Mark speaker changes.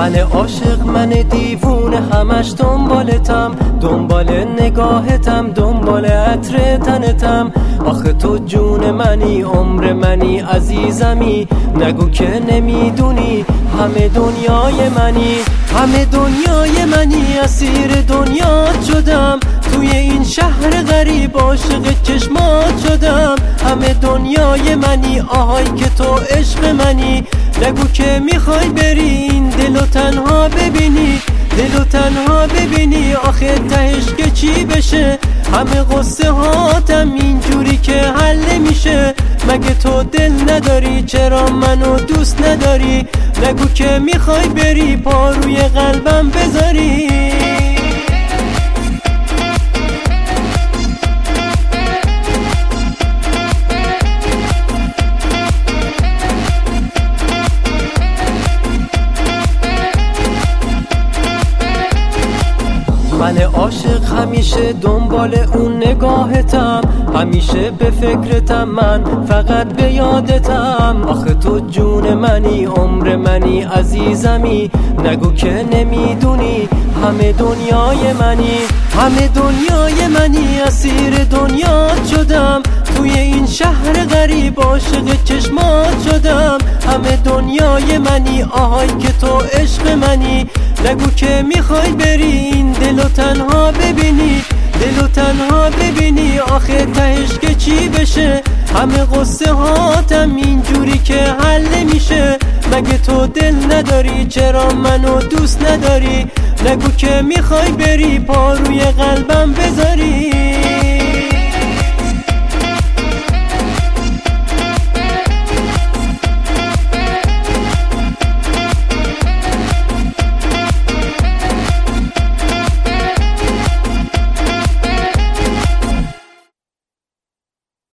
Speaker 1: من عاشق، من دیوونه، همش دنبالتم، دنبال نگاهتم، دنبال عطر تنتم. آخه تو جون منی، عمر منی، عزیزمی، نگو که نمیدونی همه دنیای منی. همه دنیای منی، اسیر دنیا شدم، توی این شهر غریب عاشق چشمات شدم. همه دنیای منی، آهای که تو عشق منی، نگو که میخوای بری این دلو تنها ببینی، دلو تنها ببینی. آخه تهش که چی بشه، همه قصه هاتم اینجوری که حل نمیشه. مگه تو دل نداری؟ چرا منو دوست نداری؟ نگو که میخوای بری پا روی قلبم بذاری. من عاشق، همیشه دنبال اون نگاهتم، همیشه به فکرتم، من فقط به یادتم. آخه تو جون منی، عمر منی، عزیزمی، نگو که نمیدونی همه دنیای منی. همه دنیای منی، اسیر دنیا شدم، توی این شهر غریب عاشق چشمات شدم. همه دنیای منی، آهای که تو عشق منی، نگو که میخوای بری این دلو تنها ببینی، دلو تنها ببینی. آخه تهش که چی بشه، همه قصه هاتم اینجوری که حل نمیشه. مگه تو دل نداری؟ چرا منو دوست نداری؟ نگو که میخوای بری پا روی قلبم بذاری.